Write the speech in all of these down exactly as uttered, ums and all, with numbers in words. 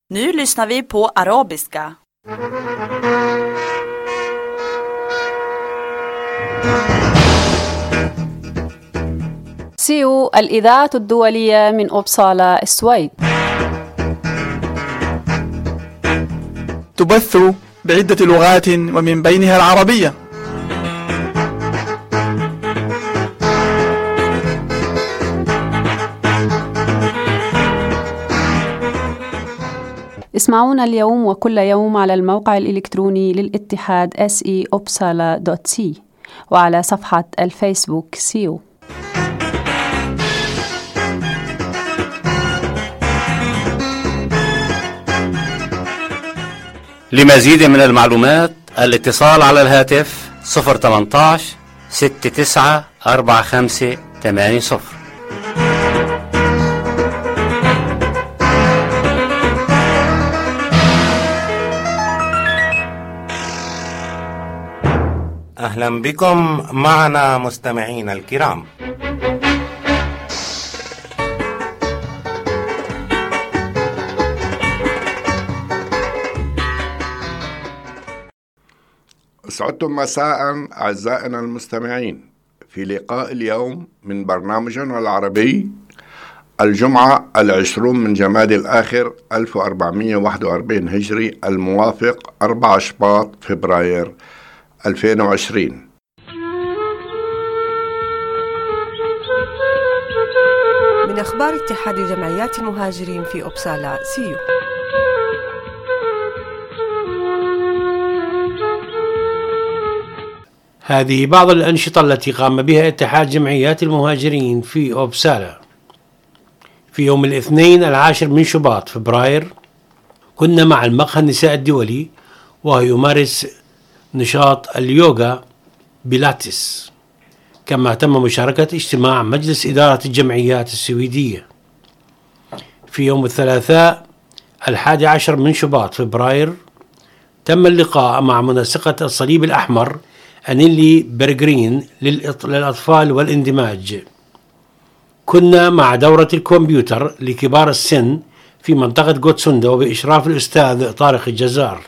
Nu lyssnar vi på arabiska. سيو الإذاعة الدولية من أوبسالا السويد تبث بعدة لغات ومن بينها العربية. اسمعونا اليوم وكل يوم على الموقع الإلكتروني للاتحاد إس إي أوبسالا دوت سي وعلى صفحة الفيسبوك سيو. لمزيد من المعلومات الاتصال على الهاتف صفر ثمانية عشر ستة تسعة أربعة خمسة ثمانية صفر. أهلا بكم معنا مستمعين الكرام. أسعدتم مساء أعزائنا المستمعين في لقاء اليوم من برنامجنا العربي الجمعة العشرون من جمادي الآخر ألف وأربعمائة وواحد وأربعين هجري الموافق أربعة شباط فبراير ألفين وعشرين. من أخبار اتحاد جمعيات المهاجرين في أوبسالا سيو. هذه بعض الأنشطة التي قام بها اتحاد جمعيات المهاجرين في أوبسالا. في يوم الاثنين العاشر من شباط فبراير كنا مع المقهى النساء الدولي وهو يمارس نشاط اليوغا بيلاتس، كما تم مشاركة اجتماع مجلس إدارة الجمعيات السويدية. في يوم الثلاثاء الحادي عشر من شباط فبراير تم اللقاء مع منسقة الصليب الأحمر أنيلي برغرين للأطفال والاندماج. كنا مع دورة الكمبيوتر لكبار السن في منطقة غوتسوندا وبإشراف الأستاذ طارق الجزار.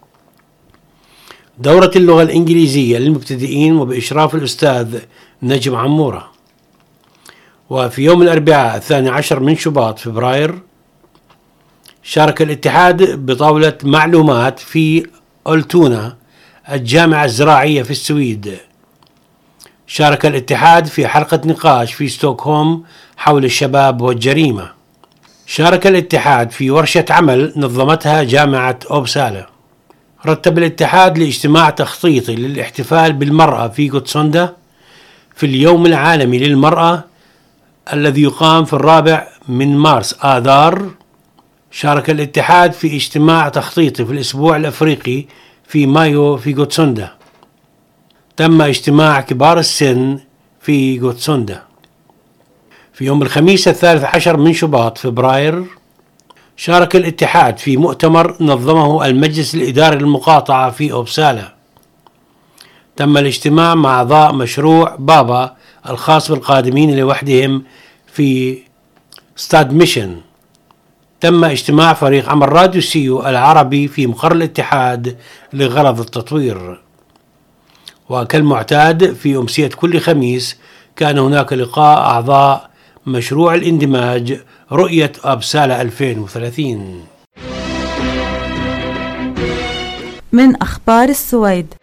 دورة اللغة الإنجليزية للمبتدئين وبإشراف الأستاذ نجم عمورة. وفي يوم الأربعاء الثاني عشر من شباط فبراير شارك الاتحاد بطاولة معلومات في أولتونا الجامعة الزراعية في السويد. شارك الاتحاد في حلقة نقاش في ستوكهولم حول الشباب والجريمة. شارك الاتحاد في ورشة عمل نظمتها جامعة أوبسالا. رتب الاتحاد لاجتماع تخطيطي للاحتفال بالمرأة في غوتسوندا في اليوم العالمي للمرأة الذي يقام في الرابع من مارس آذار. شارك الاتحاد في اجتماع تخطيطي في الأسبوع الأفريقي في مايو في غوتسوندا. تم اجتماع كبار السن في غوتسوندا. في يوم الخميس الثالث عشر من شباط فبراير شارك الاتحاد في مؤتمر نظمه المجلس الإداري للمقاطعة في أوبسالا. تم الاجتماع مع أعضاء مشروع بابا الخاص بالقادمين لوحدهم في ستاد ميشن. تم اجتماع فريق عمل راديو سيو العربي في مقر الاتحاد لغرض التطوير. وكالمعتاد في أمسية كل خميس كان هناك لقاء أعضاء مشروع الاندماج رؤية أوبسالا ألفين وثلاثين. من أخبار السويد.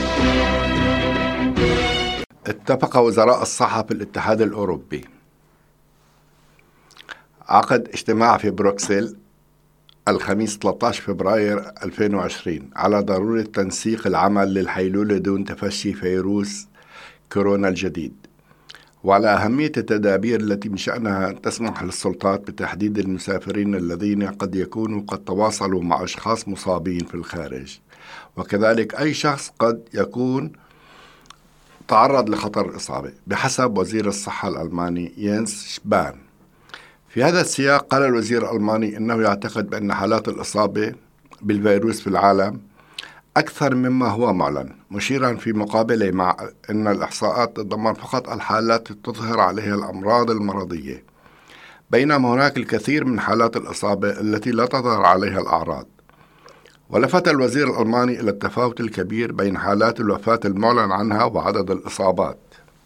اتفق وزراء الصحة في الاتحاد الأوروبي عقد اجتماع في بروكسل الخميس ثلاثة عشر فبراير ألفين وعشرين على ضرورة تنسيق العمل للحيلولة دون تفشي فيروس كورونا الجديد، وعلى أهمية التدابير التي من شأنها تسمح للسلطات بتحديد المسافرين الذين قد يكونوا قد تواصلوا مع أشخاص مصابين في الخارج، وكذلك أي شخص قد يكون تعرض لخطر الإصابة بحسب وزير الصحة الألماني يانس شبان. في هذا السياق قال الوزير الألماني إنه يعتقد بأن حالات الإصابة بالفيروس في العالم أكثر مما هو معلن، مشيرا في مقابله مع أن الإحصاءات تتضمن فقط الحالات التي تظهر عليها الأمراض المرضية، بينما هناك الكثير من حالات الإصابة التي لا تظهر عليها الأعراض. ولفت الوزير الألماني إلى التفاوت الكبير بين حالات الوفاة المعلن عنها وعدد الإصابات.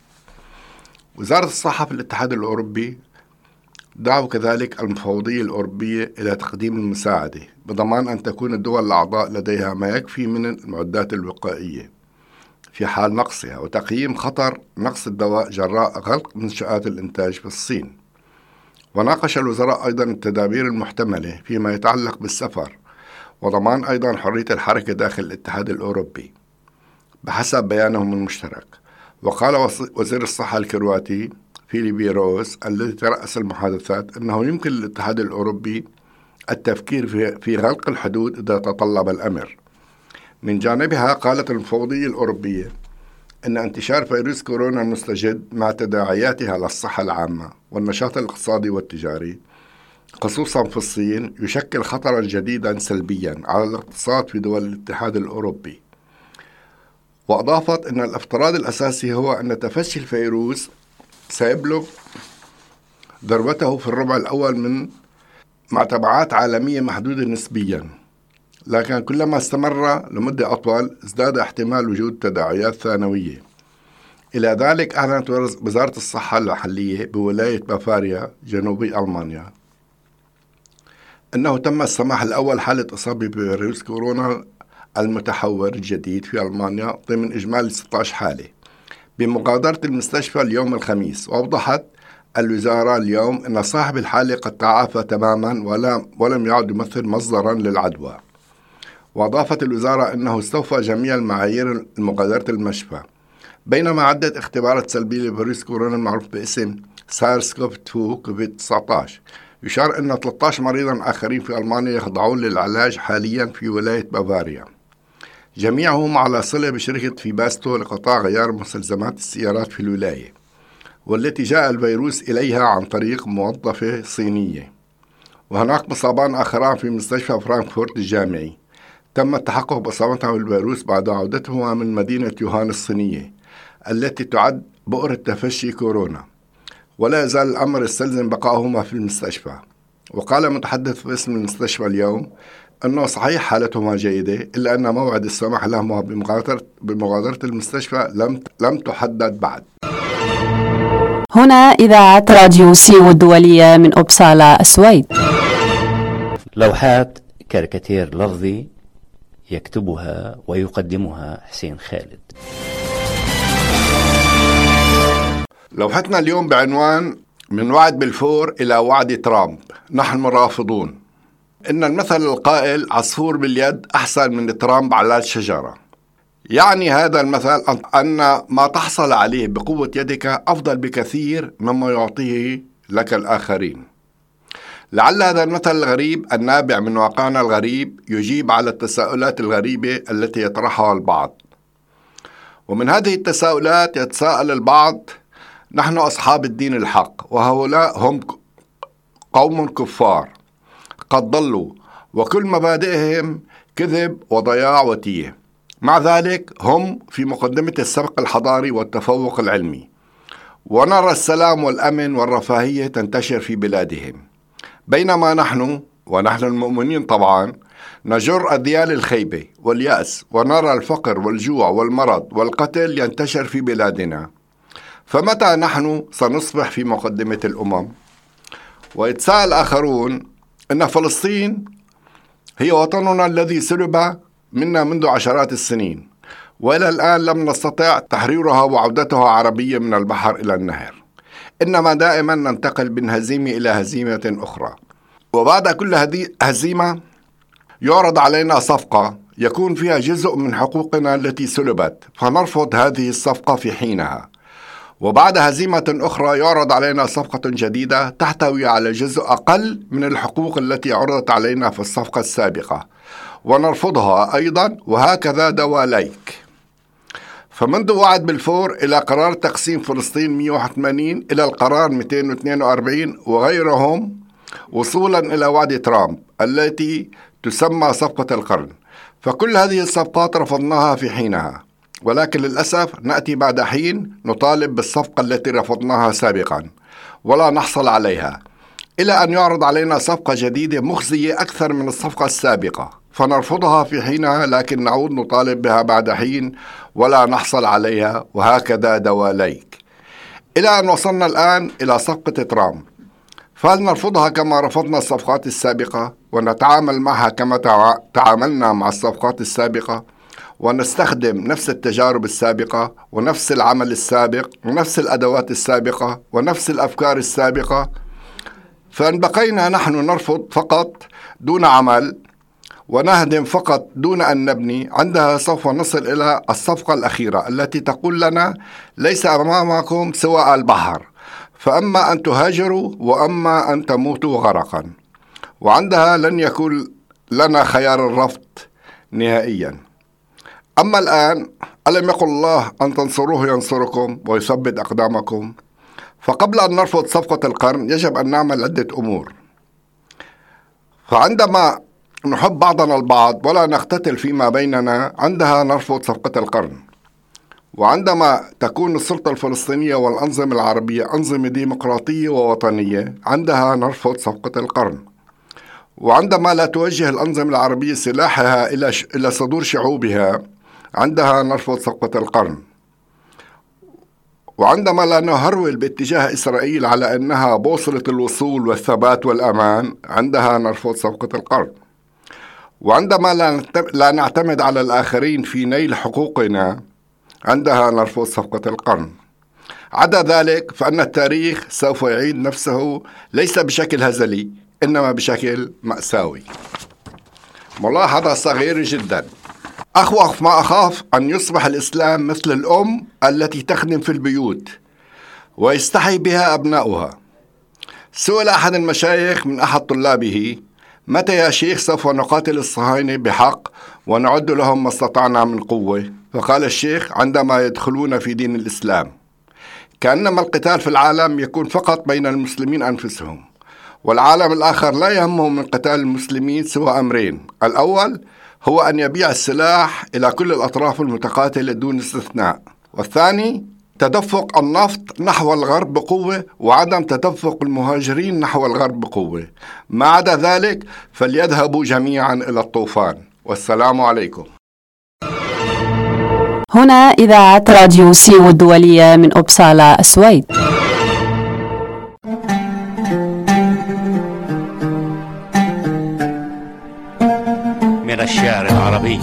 وزارة الصحة في الاتحاد الأوروبي دعوا كذلك المفوضية الأوروبية إلى تقديم المساعدة بضمان أن تكون الدول الأعضاء لديها ما يكفي من المعدات الوقائية في حال نقصها، وتقييم خطر نقص الدواء جراء غلق منشآت الإنتاج في الصين. وناقش الوزراء أيضا التدابير المحتملة فيما يتعلق بالسفر وضمان أيضا حرية الحركة داخل الاتحاد الأوروبي بحسب بيانهم المشترك. وقال وزير الصحة الكرواتي فيليبي روس الذي ترأس المحادثات أنه يمكن للاتحاد الأوروبي التفكير في, في غلق الحدود إذا تطلب الأمر. من جانبها قالت المفوضية الأوروبية أن انتشار فيروس كورونا المستجد مع تداعياتها للصحة العامة والنشاط الاقتصادي والتجاري خصوصا في الصين يشكل خطرا جديدا سلبيا على الاقتصاد في دول الاتحاد الأوروبي. وأضافت أن الافتراض الأساسي هو أن تفشي الفيروس سيبلغ ذروته في الربع الأول من مع تبعات عالمية محدودة نسبيا، لكن كلما استمر لمدة أطول ازداد احتمال وجود تداعيات ثانوية. إلى ذلك أعلنت وزارة الصحة المحلية بولاية بافاريا جنوبي ألمانيا أنه تم السماح الأول حالة إصابة بفيروس كورونا المتحور الجديد في ألمانيا ضمن إجمالي ستة عشر حالة بمغادرة المستشفى اليوم الخميس. وأوضحت الوزارة اليوم أن صاحب الحالة قد تعافى تماما ولم, ولم يعد يمثل مصدرا للعدوى. وأضافت الوزارة أنه استوفى جميع المعايير المغادرة المشفى، بينما عدت اختبارات سلبية لفيروس كورونا المعروف باسم سارس كوف اثنين كوفيد تسعة عشر. يشار أن ثلاثة عشر مريضا آخرين في ألمانيا يخضعون للعلاج حاليا في ولاية بافاريا، جميعهم على صلة بشركة فيباستو لقطاع غيار مستلزمات السيارات في الولاية، والتي جاء الفيروس إليها عن طريق موظفة صينية. وهناك مصابان آخران في مستشفى فرانكفورت الجامعي تم التحقق بإصابتهم بالفيروس بعد عودتهما من مدينة يوهان الصينية التي تعد بؤرة تفشي كورونا، ولا يزال الأمر يستلزم بقائهما في المستشفى. وقال متحدث باسم المستشفى اليوم أنه صحيح حالتهما جيدة، إلا أن موعد السماح لهما بمغادرة, بمغادرة المستشفى لم, لم تحدد بعد. هنا إذاعة راديو سيو الدولية من أوبسالا السويد. لوحات كاريكاتير لفظي يكتبها ويقدمها حسين خالد. لوحتنا اليوم بعنوان من وعد بلفور إلى وعد ترامب نحن رافضون. إن المثل القائل عصفور باليد أحسن من ترامب على الشجرة. يعني هذا المثل أن ما تحصل عليه بقوة يدك أفضل بكثير مما يعطيه لك الآخرين. لعل هذا المثل الغريب النابع من واقعنا الغريب يجيب على التساؤلات الغريبة التي يطرحها البعض. ومن هذه التساؤلات يتساءل البعض: نحن أصحاب الدين الحق وهؤلاء هم قوم كفار قد ضلوا وكل مبادئهم كذب وضياع وتيه، مع ذلك هم في مقدمة السبق الحضاري والتفوق العلمي، ونرى السلام والأمن والرفاهية تنتشر في بلادهم، بينما نحن ونحن المؤمنين طبعا نجر أذيال الخيبة واليأس ونرى الفقر والجوع والمرض والقتل ينتشر في بلادنا. فمتى نحن سنصبح في مقدمة الأمم؟ ويتساءل آخرون أن فلسطين هي وطننا الذي سلب منا منذ عشرات السنين، وإلى الآن لم نستطع تحريرها وعودتها عربية من البحر إلى النهر، إنما دائما ننتقل من هزيمة إلى هزيمة أخرى. وبعد كل هذه هزيمة يعرض علينا صفقة يكون فيها جزء من حقوقنا التي سلبت، فنرفض هذه الصفقة في حينها. وبعد هزيمة أخرى يعرض علينا صفقة جديدة تحتوي على جزء أقل من الحقوق التي عرضت علينا في الصفقة السابقة، ونرفضها أيضا، وهكذا دواليك. فمنذ وعد بلفور إلى قرار تقسيم فلسطين مئة وواحد وثمانين إلى القرار مئتين واثنين وأربعين وغيرهم، وصولا إلى وعد ترامب التي تسمى صفقة القرن، فكل هذه الصفقات رفضناها في حينها، ولكن للأسف نأتي بعد حين نطالب بالصفقة التي رفضناها سابقا ولا نحصل عليها. إلى أن يعرض علينا صفقة جديدة مخزية أكثر من الصفقة السابقة فنرفضها في حينها، لكن نعود نطالب بها بعد حين ولا نحصل عليها، وهكذا دواليك إلى أن وصلنا الآن إلى صفقة ترامب. فهل نرفضها كما رفضنا الصفقات السابقة ونتعامل معها كما تعاملنا مع الصفقات السابقة ونستخدم نفس التجارب السابقة ونفس العمل السابق ونفس الأدوات السابقة ونفس الأفكار السابقة؟ فإن بقينا نحن نرفض فقط دون عمل ونهدم فقط دون أن نبني، عندها سوف نصل إلى الصفقة الأخيرة التي تقول لنا ليس أمامكم سوى البحر، فأما أن تهاجروا وأما أن تموتوا غرقا، وعندها لن يكون لنا خيار الرفض نهائيا. أما الآن ألم يقل الله أن تنصروه ينصركم ويثبت أقدامكم؟ فقبل أن نرفض صفقة القرن يجب أن نعمل عدة أمور. فعندما نحب بعضنا البعض ولا نقتتل فيما بيننا عندها نرفض صفقة القرن. وعندما تكون السلطة الفلسطينية والأنظمة العربية أنظمة ديمقراطية ووطنية عندها نرفض صفقة القرن. وعندما لا توجه الأنظمة العربية سلاحها إلى إلى صدور شعوبها عندها نرفض صفقة القرن. وعندما لا نهرول باتجاه إسرائيل على أنها بوصلة الوصول والثبات والأمان عندها نرفض صفقة القرن. وعندما لا نعتمد على الآخرين في نيل حقوقنا عندها نرفض صفقة القرن. عدا ذلك فإن التاريخ سوف يعيد نفسه ليس بشكل هزلي إنما بشكل مأساوي. ملاحظة صغيرة جدا: أخوف ما أخاف أن يصبح الإسلام مثل الأم التي تخدم في البيوت ويستحي بها أبناؤها. سئل أحد المشايخ من أحد طلابه: متى يا شيخ سوف نقاتل الصهاينة بحق ونعد لهم ما استطعنا من قوة؟ فقال الشيخ: عندما يدخلون في دين الإسلام. كأنما القتال في العالم يكون فقط بين المسلمين أنفسهم، والعالم الآخر لا يهمه من قتال المسلمين سوى أمرين: الأول هو أن يبيع السلاح إلى كل الأطراف المتقاتلة دون استثناء، والثاني تدفق النفط نحو الغرب بقوة وعدم تدفق المهاجرين نحو الغرب بقوة. ما عدا ذلك فليذهبوا جميعا إلى الطوفان. والسلام عليكم. هنا إذاعة راديو سيو الدولية من أوبسالا السويد. من الشعر العربي.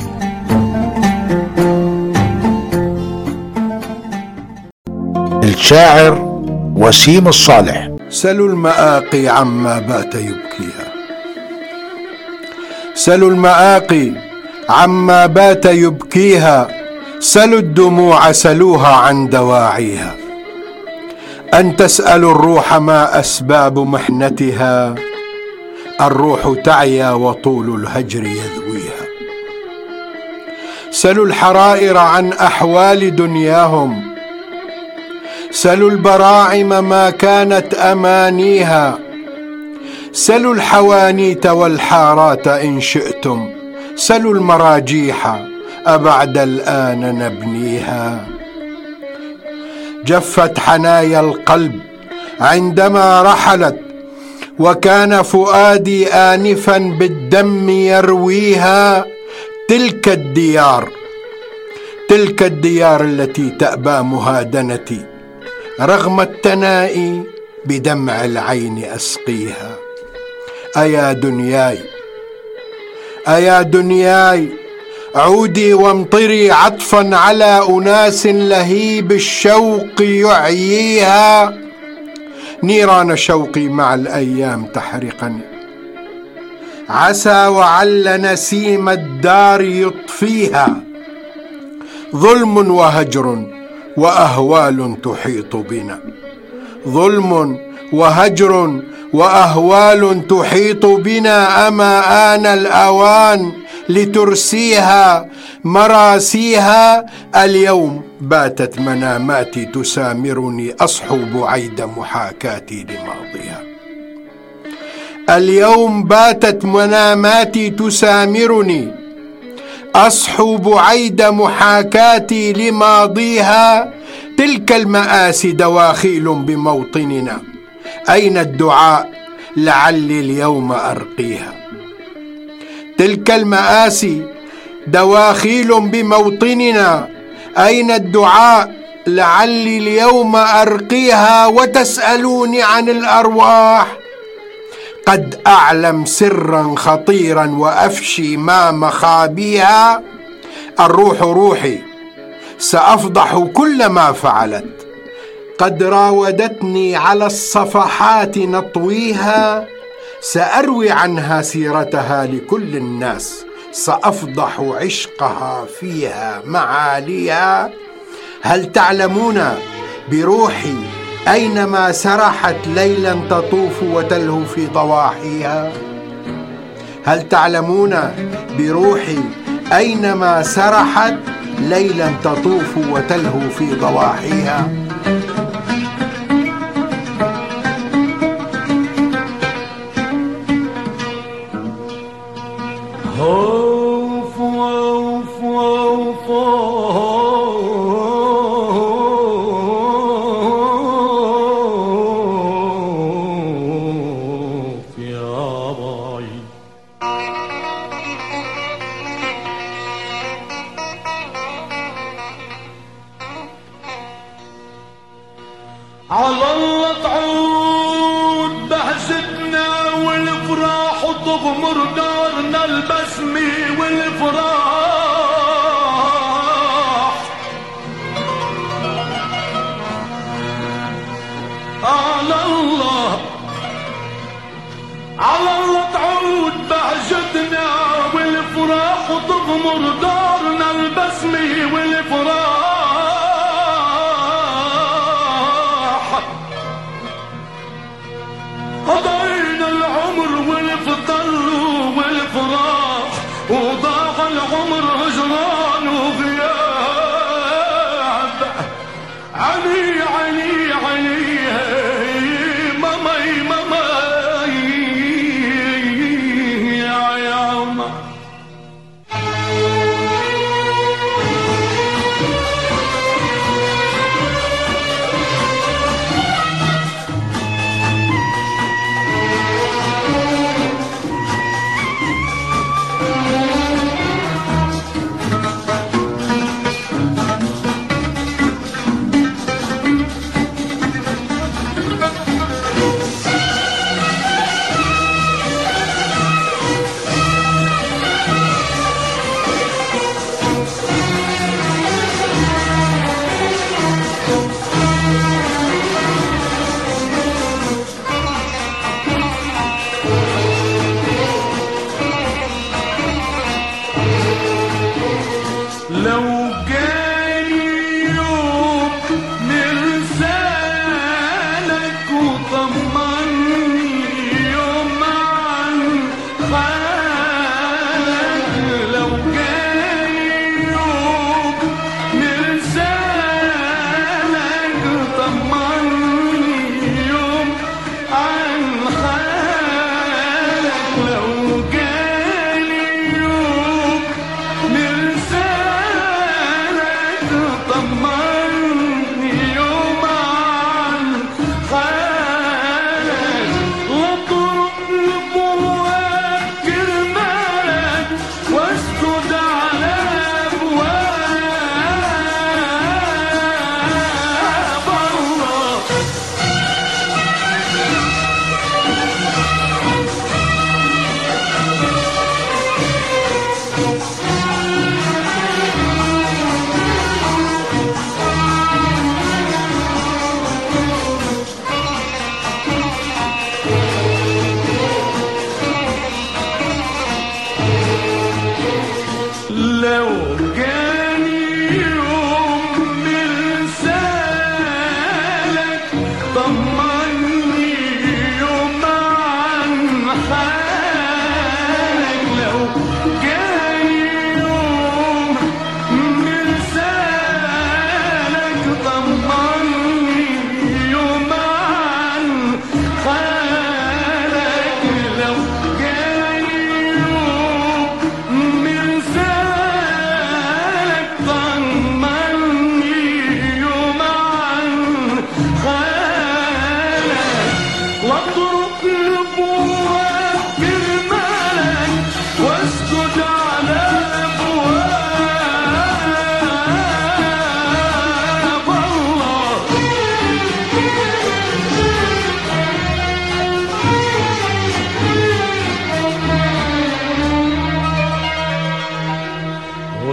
الشاعر وسيم الصالح. سلوا المآقي عما بات يبكيها، سلوا المآقي عما بات يبكيها، سلوا الدموع سلوها عن دواعيها. أن تسأل الروح ما أسباب محنتها، الروح تعيا وطول الهجر يذويها. سلوا الحرائر عن أحوال دنياهم، سلوا البراعم ما كانت أمانيها، سلوا الحوانيت والحارات إن شئتم، سلوا المراجيح أبعد الآن نبنيها. جفت حنايا القلب عندما رحلت، وكان فؤادي آنفا بالدم يرويها. تلك الديار تلك الديار التي تأبى مهادنتي، رغم التنائي بدمع العين أسقيها. أيا دنياي أيا دنياي عودي وامطري عطفا على أناس لهيب الشوق يعييها. نيران شوقي مع الأيام تحرقني، عسى وعل نسيم الدار يطفيها. ظلم وهجر وأهوال تحيط بنا، ظلم وهجر وأهوال تحيط بنا. أما آن الأوان لترسيها مراسيها. اليوم باتت مناماتي تسامرني، أصحو بعيد محاكاتي لماضيها. اليوم باتت مناماتي تسامرني، أصحو بعيد محاكاتي لماضيها. تلك المآسي دواخيل بموطننا، أين الدعاء لعلي اليوم أرقيها. تلك المآسي دواخيل بموطننا، أين الدعاء لعلي اليوم أرقيها؟ وتسألوني عن الأرواح، قد أعلم سرا خطيرا وأفشي ما مخابيها. الروح روحي سأفضح كل ما فعلت، قد راودتني على الصفحات نطويها، سأروي عنها سيرتها لكل الناس، سأفضح عشقها فيها معاليها. هل تعلمون بروحي أينما سرحت ليلا تطوف وتلهو في ضواحيها؟ هل تعلمون بروحي أينما سرحت ليلا تطوف وتلهو في ضواحيها؟ خوف خوف خوف يا بعيد. على الله تعود بهجتنا والفراح وتغمر دارنا البسمة والفراح. على الله على الله تعود بهجتنا والفراح وتغمر دارنا البسمة والفراح. قضينا العمر والفضل والفراح، وضاع العمر هجران وغياب. علي علي علي ماماي ماماي يا ياما.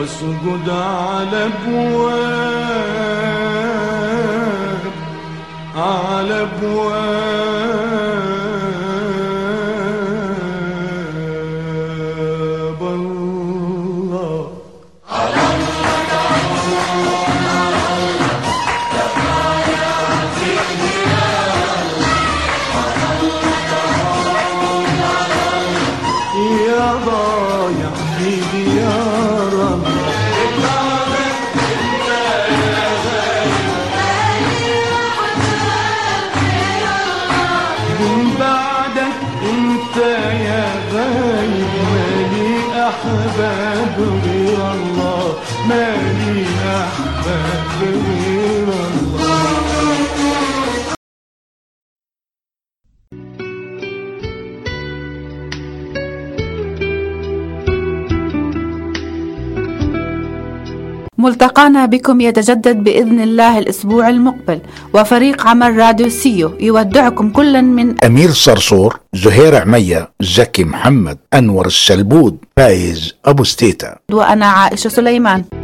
واسجد على ابواب على ابواب الله. يا ضايع في ديار من بعدك انت يا غايب، مالي احباب غير الله، مالي احباب غير الله. ملتقانا بكم يتجدد بإذن الله الأسبوع المقبل، وفريق عمل راديو سيو يودعكم كلا من أمير صرصور، زهير عمية، زكي محمد، أنور السلبود، فايز أبو ستيتا، وأنا عائشة سليمان.